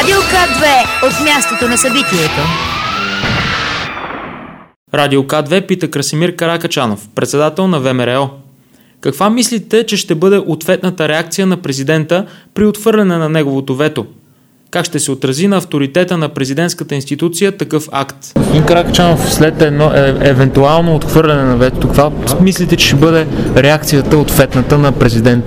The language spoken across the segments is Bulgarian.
Радио К2 от мястото на събитието. Радио К2 пита Красимир Каракачанов, председател на ВМРО. Каква мислите, че ще бъде ответната реакция на президента при отхвърляне на неговото вето? Как ще се отрази на авторитета на президентската институция такъв акт? Господин Каракачанов, след едно евентуално отхвърляне на ветото, каква мислите, че ще бъде реакцията ответната на президента?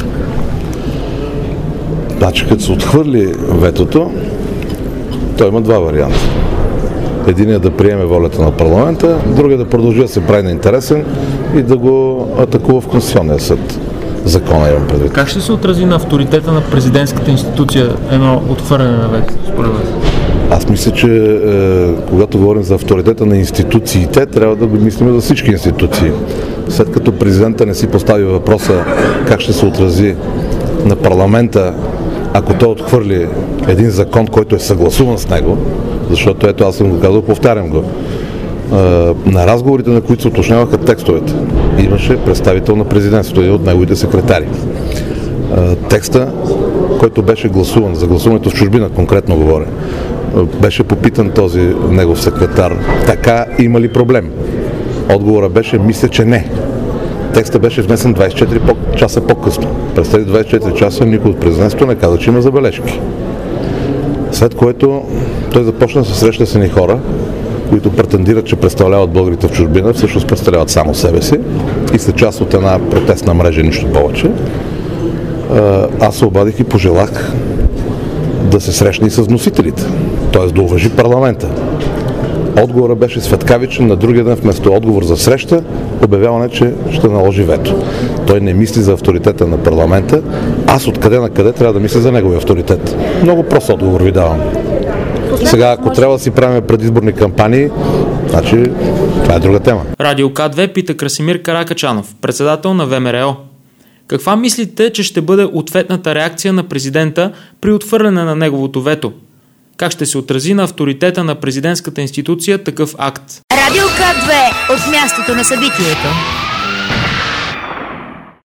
Значи, като се отхвърли ветото, той има два варианта. Единият да приеме волята на парламента, другият да продължи да се прави неинтересен и да го атакува в Конституционния съд. Закона имам предвид. Как ще се отрази на авторитета на президентската институция едно отхвърляне на ветото, според вас? Аз мисля, че когато говорим за авторитета на институциите, трябва да го мислим за всички институции. След като президента не си постави въпроса как ще се отрази на парламента, ако той отхвърли един закон, който е съгласуван с него, защото ето аз съм го казал, повтарям го. На разговорите, на които се уточняваха текстовете, имаше представител на президентството, един от неговите секретари. Текста, който беше гласуван, за гласуването в чужбина, конкретно говоря, беше попитан този негов секретар, така има ли проблем? Отговорът беше, мисля, че не. Текстът беше внесен 24 часа по-късно. През тези 24 часа никой от президентството не каза, че има забележки. След което той започна да се среща с едни хора, които претендират, че представляват българите в чужбина, всъщност представляват само себе си и са част от една протестна мрежа, нищо повече. Аз се обадих и пожелах да се срещне и с вносителите, т.е. да уважи парламента. Отговорът беше светкавичен, на другия ден вместо отговор за среща, обявяване, че ще наложи вето. Той не мисли за авторитета на парламента, аз откъде на къде трябва да мисля за неговия авторитет. Много прост отговор ви давам. Сега, ако трябва да си правим предизборни кампании, значи това е друга тема. Радио К2 пита Красимир Каракачанов, председател на ВМРО. Каква мислите, че ще бъде ответната реакция на президента при отхвърляне на неговото вето? Как ще се отрази на авторитета на президентската институция такъв акт? Радио К2 от мястото на събитието.